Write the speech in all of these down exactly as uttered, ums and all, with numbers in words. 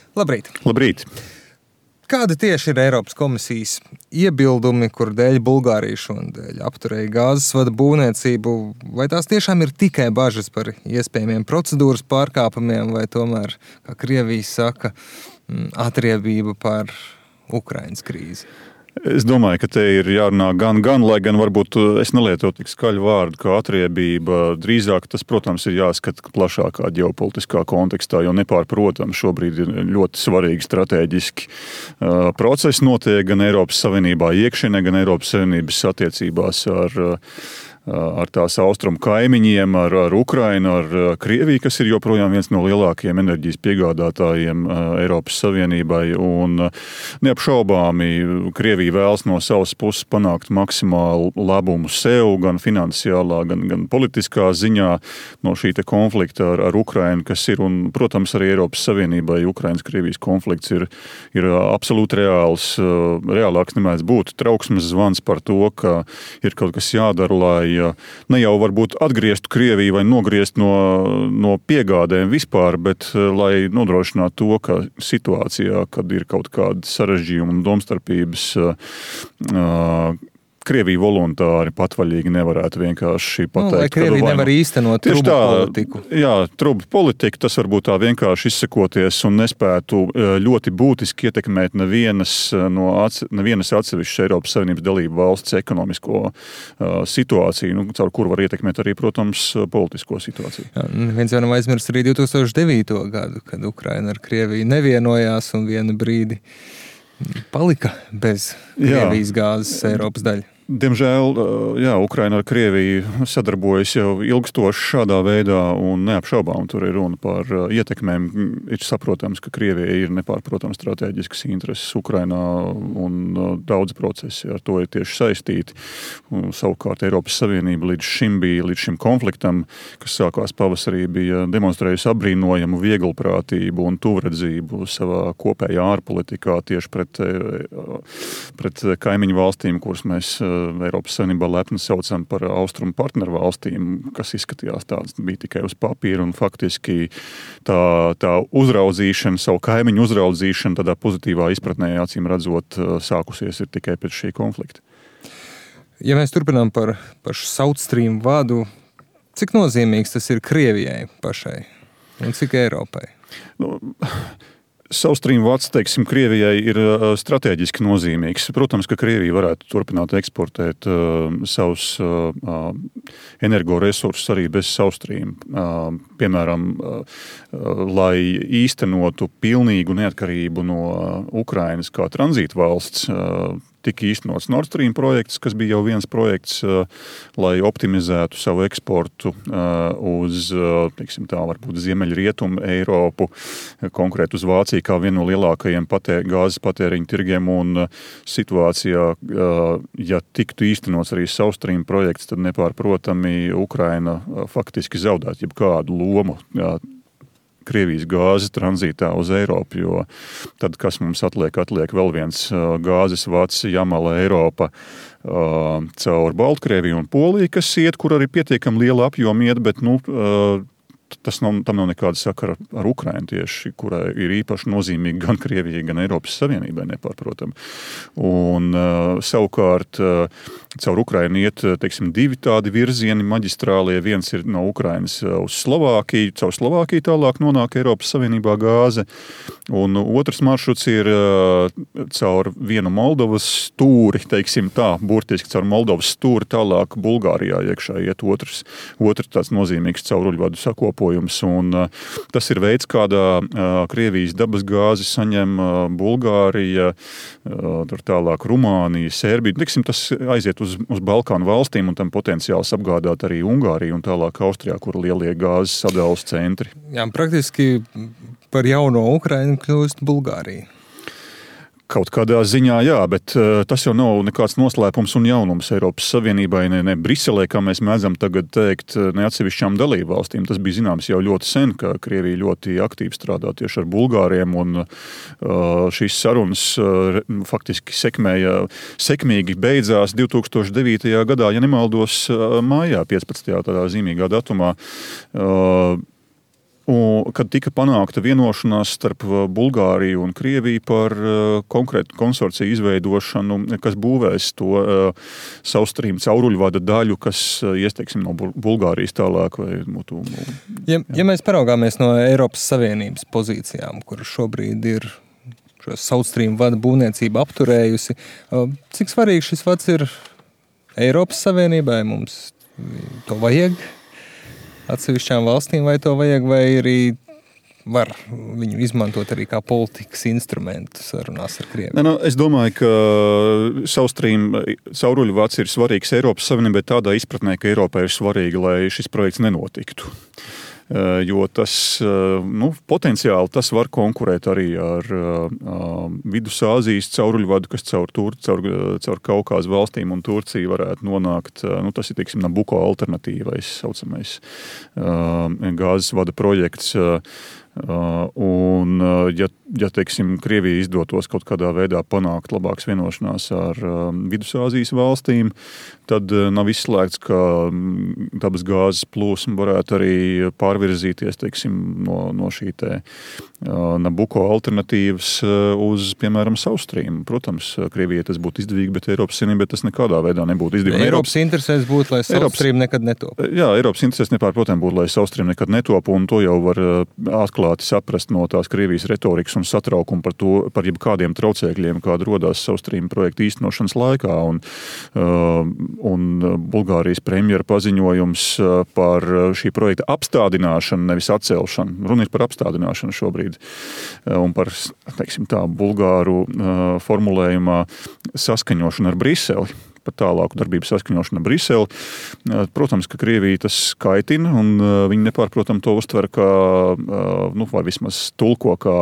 Labrīt! Labrīt! Kāda tieši ir Eiropas komisijas iebildumi, kur dēļ Bulgārija šonadēļ apturēja gāzes vada būvniecību? Vai tās tiešām ir tikai bažas par iespējamiem procedūras pārkāpumiem, vai tomēr, kā Krievija saka, atriebība par Ukrainas krīzi? Es domāju, ka te ir jārunā gan, gan, lai gan varbūt es nelietotu tik skaļu vārdu kā atriebība. Drīzāk tas, protams, ir jāskata plašākā ģeopolitiskā kontekstā, jo nepārprotams šobrīd ir ļoti svarīgi strateģiski uh, procesi notiek gan Eiropas Savienībā iekšienē, gan Eiropas Savienības attiecībās ar uh, ar tās austrumu kaimiņiem, ar, ar Ukrainu, ar Krieviju, kas ir joprojām viens no lielākajiem enerģijas piegādātājiem Eiropas Savienībai. Un neapšaubāmi Krievija vēlas no savas puses panākt maksimālu labumu sev, gan finansiālā, gan, gan politiskā ziņā no šī te konflikta ar, ar Ukrainu, kas ir, un, protams, arī Eiropas Savienībai Ukrainas-Krievijas konflikts ir, ir absolūti reāls, reālāks nemēdz būt. Trauksmes zvans par to, ka ir kaut kas jādara, lai ne jau varbūt atgriezt Krieviju vai nogriezt no, no piegādēm vispār, bet lai nodrošinātu to, ka situācijā, kad ir kaut kāda sarežģījuma un domstarpības, Krievija voluntāri patvaļīgi nevarētu vienkārši pateikt. Nu, lai Krievija vai, nevar īstenot trubu tā, politiku. Jā, trubu politika, tas varbūt tā vienkārši izsakoties un nespētu ļoti būtiski ietekmēt nevienas, no atse, nevienas atsevišķas Eiropas Savienības dalību valsts ekonomisko uh, situāciju, nu, caur kuru var ietekmēt arī, protams, politisko situāciju. Jā, viens jau nav aizmirst arī divi tūkstoši devīto gadu, kad Ukraina ar Krieviju nevienojās un vienu brīdi palika bez Krievijas gāzes Eiropas daļa. Diemžēl, jā, Ukraina ar Krieviju sadarbojas jau ilgstoši šādā veidā un neapšaubām tur ir runa par ietekmēm. Ir saprotams, ka Krievija ir nepārprotams strateģiskas intereses Ukrainā un daudz procesi ar to ir tieši saistīti. Un, savukārt Eiropas Savienība līdz šim bija, līdz šim konfliktam, kas sākās pavasarī, bija demonstrējusi apbrīnojamu vieglprātību un tuvredzību savā kopējā ārpolitikā tieši pret, pret kaimiņu valstīm, kuras mēs Eiropas Savienībā lepni saucam par austrumu partneru valstīm, kas izskatījās tāds bija tikai uz papīra, un faktiski tā, tā uzraudzīšana, savu kaimiņu uzraudzīšana tādā pozitīvā izpratnē, acīm redzot, sākusies ir tikai pēc šī konflikta. Ja mēs turpinām par pašu South Stream vadu, cik nozīmīgs tas ir Krievijai pašai un cik Eiropai? Nu, South Stream vads, teiksim, Krievijai ir strateģiski nozīmīgs. Protams, ka Krievija varētu turpināt eksportēt uh, savus uh, energoresursus arī bez South Stream. Uh, piemēram, uh, lai īstenotu pilnīgu neatkarību no Ukrainas kā tranzīta valsts, uh, tika īstenots Nord Stream projekts, kas bija jau viens projekts, uh, lai optimizētu savu eksportu uh, uz, uh, teiksim tā, varbūt ziemeļrietumu Eiropu, konkrēt uz Vāciju, kā vienu no lielākajiem patē, gāzes patēriņu tirgiem, un situācijā, ja tiktu īstenots arī South Stream projekts, tad nepārprotami Ukraina faktiski zaudētu jebkādu lomu Krievijas gāzes tranzītā uz Eiropu, jo tad, kas mums atliek, atliek vēl viens gāzes vads Jamala Eiropa caur Baltkrieviju un Poliju, kas iet, kur arī pietiekami liela apjoma iet, bet, nu, tas nav, tam nav nekāda sakara ar Ukrainu tieši, kurai ir īpaši nozīmīgi gan Krievijai, gan Eiropas Savienībai nepārprotam. Un uh, savukārt uh, caur Ukrainu iet, teiksim, divi tādi virzieni maģistrālie. Viens ir no Ukrainas uz Slovākiju, caur Slovākiju tālāk nonāk Eiropas Savienībā gāze. Un otrs maršruts ir uh, caur vienu Moldovas stūri, teiksim tā, burtiski caur Moldovas stūri tālāk Bulgārijā iekšā iet otrs, otrs tāds nozīmīgs cauruļvadu sakopojums. Un uh, tas ir veids, kādā uh, Krievijas dabas gāzi saņem uh, Bulgārija, uh, tur tālāk Rumānija, Serbija. Tiksim, tas aiziet uz, uz Balkānu valstīm un tam potenciāls apgādāt arī Ungāriju un tālāk Austrijā, kur lielie gāzes sadales centri. Jā, praktiski par jauno Ukrainu kļūst Bulgārija. Kaut kādā ziņā, jā, bet uh, tas jau nav nekāds noslēpums un jaunums Eiropas Savienībai, ne, ne Briselē, kā mēs mēdzam tagad teikt, ne atsevišķām dalību valstīm. Tas bija zināms jau ļoti sen, ka Krievija ļoti aktīvi strādā tieši ar Bulgāriem, un uh, šīs sarunas uh, faktiski sekmēja, sekmīgi beidzās divi tūkstoši devītajā gadā, ja nemaldos, uh, mājā piecpadsmitajā tādā zīmīgā datumā. Uh, Un, kad tika panākta vienošanās starp Bulgāriju un Krieviju par uh, konkrētu konsorciju izveidošanu, kas būvēs to uh, South Stream cauruļvada daļu, kas uh, ies, teiksim, no Bulgārijas tālāk. Vai, mūtu, ja, ja mēs paraugāmies no Eiropas Savienības pozīcijām, kur šobrīd ir šo South Stream vada būvniecība apturējusi, uh, cik svarīgi šis vads ir Eiropas Savienībai? Mums to vajag? Atsevišķām valstīm vai to vajag, vai arī var viņu izmantot arī kā politikas instrumentu sarunās ar Krieviju? Ne, nu, es domāju, ka South Stream cauruļvads ir svarīgs Eiropas Savienībai tādā izpratnē, ka Eiropai ir svarīgi, lai šis projekts nenotiktu. Jo tas, nu, potenciāli tas var konkurēt arī ar uh, Vidusāzijas cauruļvadu, kas caur, Tur, caur, caur Kaukāzu valstīm un Turciju varētu nonākt. Nu, tas ir, teiksim, Nabuko alternatīvais, saucamais uh, gāzes vada projekts. Uh, un, ja, ja teiksim, Krievija izdotos kaut kādā veidā panākt labākas vienošanās ar um, Vidusāzijas valstīm, tad uh, nav izslēgts, ka dabas gāzes plūsma varētu arī pārvirzīties, teiksim, no, no šī te uh, Nabuko alternatīvas uh, uz, piemēram, South Stream. Protams, Krievijai tas būtu izdevīgi, bet Eiropas Savienībai tas nekādā veidā nebūtu izdevīgi. Eiropas, Eiropas interesēs būtu, lai South Eiropas, Stream nekad netop. Jā, Eiropas interesēs nepārprotam būtu, lai South Stream nekad netop, un to jau var uh, atklāti saprast no tās Krievijas retorikas un satraukuma par to, par jebkādiem traucēkļiem, kāda rodās South Stream projekta īstenošanas laikā. Un, uh, un Bulgārijas premjera paziņojums par šī projekta apstādināšanu, nevis atcelšanu. Runa ir par apstādināšanu šobrīd. Un par, teiksim tā, bulgāru uh, formulējumā saskaņošanu ar Briseli. Par tālāku darbību saskaņošanu ar Briseli. Protams, ka Krievija tas kaitina, un viņi nepārprotam to uztver kā, nu, vai vismaz tulko kā,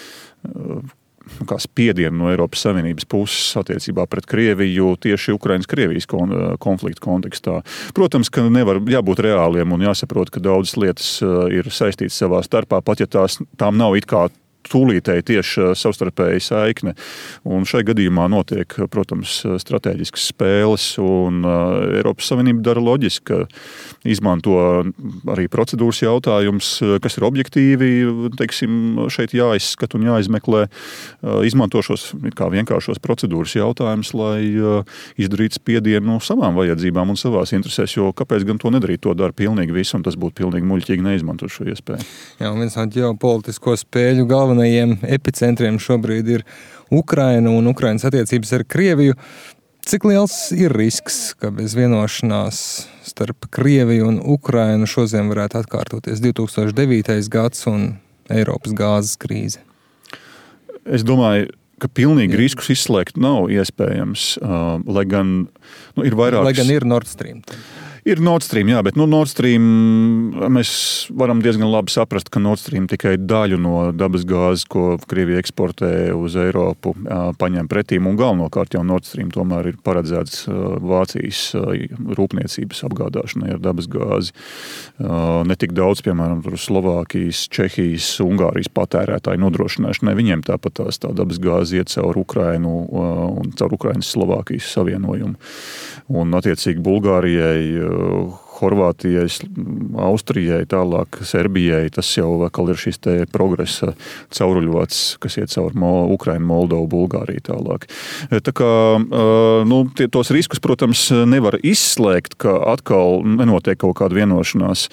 kā spiedienu no Eiropas Savienības puses attiecībā pret Krieviju tieši Ukrainas-Krievijas konflikta kontekstā. Protams, ka nevar jābūt reāliem un jāsaprot, ka daudzas lietas ir saistītas savā starpā, pat ja tās, tām nav it kā tūlītēji tieši savstarpēji saikne. Un šai gadījumā notiek, protams, stratēģiskas spēles, un Eiropas Savienība dara loģiski, ka izmanto arī procedūras jautājums, kas ir objektīvi, teiksim, šeit jāizskat un jāizmeklē, izmanto šos kā vienkāršos procedūras jautājumus, lai izdarītu spiedienu savām vajadzībām un savās interesēs, jo kāpēc gan to nedarīt, to dara pilnīgi visu, un tas būtu pilnīgi muļķīgi neizmantot šo iespēju. Jā, un viens no ģeopolitisko spēļu galvenajiem epicentriem šobrīd ir Ukraina un Ukrainas attiecības ar Krieviju. Cik liels ir risks, ka bez vienošanās starp Krieviju un Ukrainu šodien varētu atkārtoties divi tūkstoši devītais gads un Eiropas gāzes krīze? Es domāju, ka pilnīgi riskus izslēgt nav iespējams, lai gan, nu, ir vairākas... Lai gan ir Nord Stream. Ir Nord Stream, jā, bet nu, Nord Stream mēs varam diezgan labi saprast, ka Nord Stream tikai daļu no dabas gāzes, ko Krievija eksportē uz Eiropu, paņem pretīm, un galvenokārt jau Nord Stream tomēr ir paredzēts Vācijas rūpniecības apgādāšanai ar dabas gāzi. Ne tik daudz, piemēram, Slovākijas, Čehijas, Ungārijas patērētāju nodrošināšanai. Viņiem tāpat tās tā dabas gāze iet caur Ukrainu un caur Ukrainas Slovākijas savienojumu. Un attiecīgi Bulgārijai, Horvātijai, Austrijai, tālāk Serbijai, tas jau vēl ir šis te progresa cauruļvads, kas iet caur Ukrainu, Moldovu, Bulgāriju tālāk. Tā kā, nu, tie, tos riskus, protams, nevar izslēgt, ka atkal nenotiek kaut kāda vienošanās,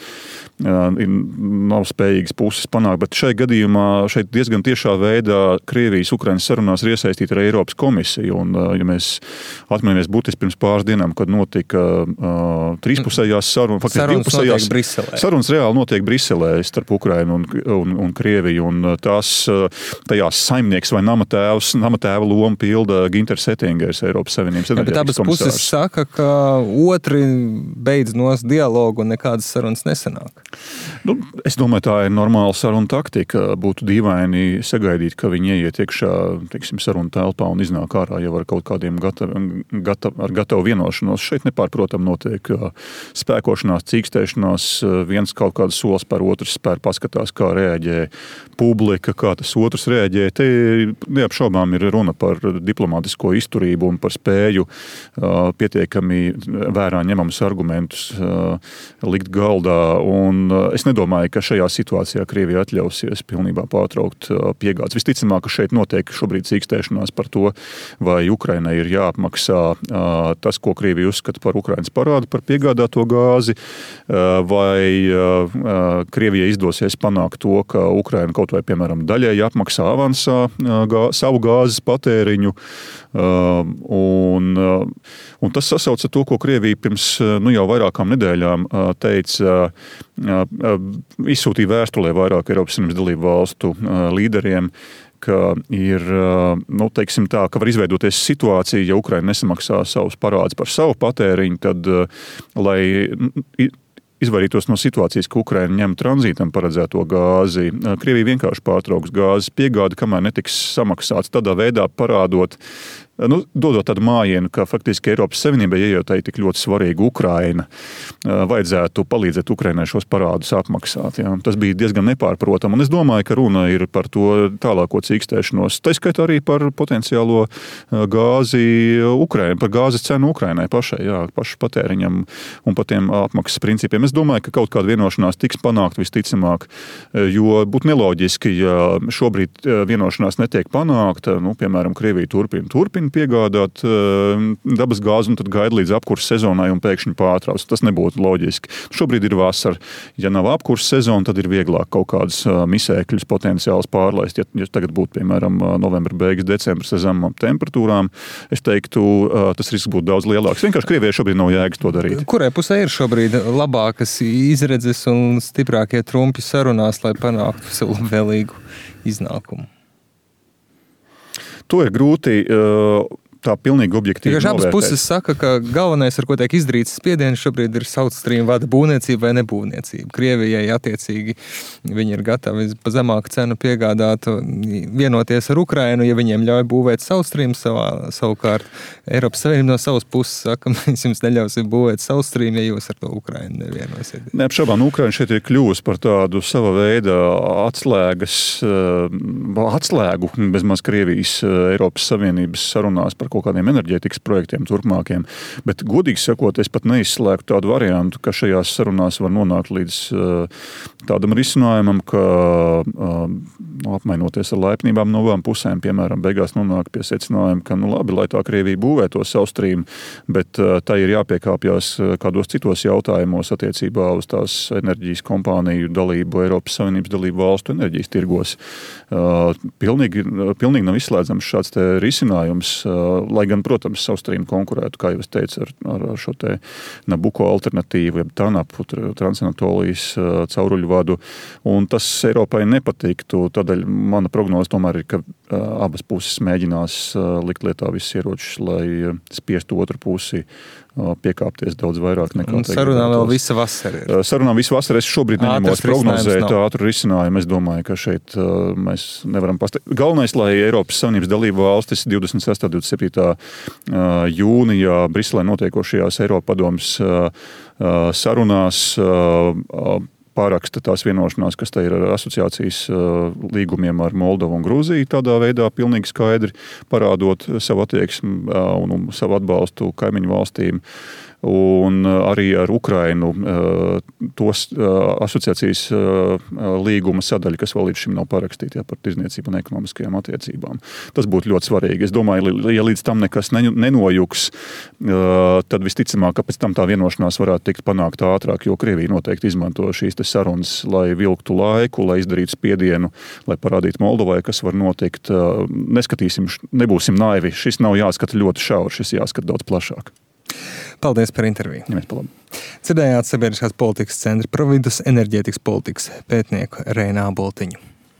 nav spējīgas puses panākt, bet šai gadījumā šeit diezgan tiešā veidā Krievijas Ukrainas sarunās ir iesaistīta ar Eiropas komisiju, un ja mēs atminamies būtiski pirms pāris dienām, kad notika uh, trīspusējās sarunas, faktiski divpusējās sarunas reāli notiek Briselē starp Ukrainu un, un, un Krieviju, un tās tajās saimnieks vai namatēvs, namatēva loma pilda Ginters Ettingers, Eiropas Savienības enerģētikas komisārs. Bet abas puses saka, ka otri beidz nos dialogu un nekādas sarunas nesanāk. Nu, es domāju, tā ir normāla saruna taktika. Būtu dīvaini sagaidīt, ka viņi ieiet iekšā, teiksim, saruna telpā un iznāk ārā jau ar kaut kādiem gatav, gatav, ar gatavu vienošanos. Šeit nepārprotam notiek spēku nosarkošanās, cīkstēšanās, viens kaut kādu solis par otrs spēr, paskatās, kā reaģē publika, kā tas otrs reaģē. Te neapšaubām ir runa par diplomātisko izturību un par spēju pietiekami vērā ņemamus argumentus likt galdā. Un es nedomāju, ka šajā situācijā Krievija atļausies pilnībā pārtraukt piegādes. Visticamāk, ka šeit notiek šobrīd cīkstēšanās par to, vai Ukrainai ir jāapmaksā tas, ko Krievija uzskata par Ukrainas parādu par piegādāto gāzi, vai Krievijai izdosies panākt to, ka Ukraina kaut vai, piemēram, daļēji apmaksā avansā gā, savu gāzes patēriņu. Un, un tas sasauc ar to, ko Krievija pirms nu, jau vairākām nedēļām teica, izsūtīja vēstulē vairāk Eiropas Savienības dalību valstu līderiem, ka ir, nu, teiksim tā, ka var izveidoties situācija, ja Ukraina nesamaksā savus parādus par savu patēriņu, tad, lai izvairītos no situācijas, ka Ukraina ņem tranzītam paredzēto gāzi, Krievija vienkārši pārtrauks gāzes piegādi, kamēr netiks samaksāts, tādā veidā parādot, nu, dodot tādu mājienu, ka faktiski Eiropas Savienībai, ja jau tā ir tik ļoti svarīga Ukraina, vajadzētu palīdzēt Ukrainai šos parādus apmaksāt. Ja? Tas bija diezgan nepārprotam, un es domāju, ka runa ir par to tālāko cīkstēšanos. Tā skaitā arī par potenciālo gāzi Ukrainai, par gāzes cenu Ukrainai pašai, jā, pašu patēriņam un par tiem apmaksas principiem. Es domāju, ka kaut kāda vienošanās tiks panākt visticamāk, jo būtu neloģiski, ja šobrīd vienošanās netiek panākta, nu, piemēram, Krievija turpina, turpina piegādāt dabas gāzi un tad gaida līdz apkurses sezonai un pēkšņi pārtrauc. Tas nebūtu loģiski. Šobrīd ir vasara. Ja nav apkurses sezona, tad ir vieglāk kaut kādas misēkļus potenciāls pārlaist. Ja, ja tagad būtu, piemēram, novembra beigas, decembris ar zemām temperatūrām, es teiktu, tas risks būtu daudz lielāks. Vienkārši Krievijai šobrīd nav jēgas to darīt. Kurai pusē ir šobrīd labākas izredzes un stiprākie trumpi sarunās, lai panāktu sev labvēlīgu iznākumu? To ir grūti tā pilnīgi objektīvi novērtēt. Abas puses saka, ka galvenais, ar ko tiek izdarīts spiediens šobrīd ir South Stream vada būvniecība vai nebūvniecība. Krievijai attiecīgi viņi ir gatavi pa zemāku cenu piegādāt, vienoties ar Ukrainu, ja viņiem ļauj būvēt South Stream savā, savukārt. Eiropas Savienība no savas puses saka, mēs jums neļausim būvēt South Stream, ja jūs ar to Ukrainu nevienosiet. Neapšaubām, Ukraina šeit ir kļuvusi par tādu sava veida atslēgas, atslēgu bezmaz Krievijas Eiropas Savienības sarunās par kaut kādiem enerģētikas projektiem turpmākiem, bet godīgi sakot, es pat neizslēgtu tādu variantu, ka šajās sarunās var nonākt līdz uh, tādam risinājumam, ka uh, nu, apmainoties ar laipnībām no abām pusēm, piemēram, beigās nonāk pie secinājuma, ka nu labi, lai tā Krievija būvē to South Stream, bet uh, tā ir jāpiekāpjas kādos citos jautājumos attiecībā uz tās enerģijas kompāniju dalību Eiropas Savienības dalību valstu enerģijas tirgos. Uh, pilnīgi, pilnīgi nav izslēdzams šāds te risinājums, uh, lai gan, protams, South Stream konkurētu, kā jau es teicu, ar, ar, ar šo te Nabuko alternatīvu, jeb TANAP, Transanatolijas uh, cauruļu vadu, un tas Eiropai nepatiktu. Tādēļ mana prognoze tomēr ir, ka uh, abas puses mēģinās uh, likt lietā visus ieročus, lai uh, spiestu otru pusi uh, piekāpties daudz vairāk nekā. Un sarunā vēl visa vasara ir. Uh, sarunā visa vasara. Es šobrīd neņemos prognozēt ātru risinājumu. Es domāju, ka šeit uh, mēs nevaram pasteikt. Galvenais, lai Eiropas Savienības dalību valstis divdesmit sestā divdesmit septītā jūnijā Briselē notiekošajās Eiropadomes sarunās pāraksta tās vienošanās, kas te ir ar asociācijas līgumiem ar Moldovu un Grūziju, tādā veidā pilnīgi skaidri parādot savu attieksmi un, un savu atbalstu kaimiņu valstīm. Un arī ar Ukrainu tos asociācijas līguma sadaļu, kas vēl līdz šim nav parakstīti, ja, par tirdzniecību un ekonomiskajām attiecībām. Tas būtu ļoti svarīgi. Es domāju, ja līdz tam nekas nenojuks, tad visticamāk, ka pēc tam tā vienošanās varētu tikt panākt ātrāk, jo Krievija noteikti izmanto šīs te sarunas, lai vilktu laiku, lai izdarītu spiedienu, lai parādītu Moldovai, kas var notikt. Neskatīsim, nebūsim naivi. Šis nav jāskata ļoti šauri, šis jāskata daudz plašāk. Paldies par interviju. Ja mēs palabam. Dzirdējāt Sabiedriskās politikas centra Providus enerģētikas politikas pētnieku Reinu Āboltiņu.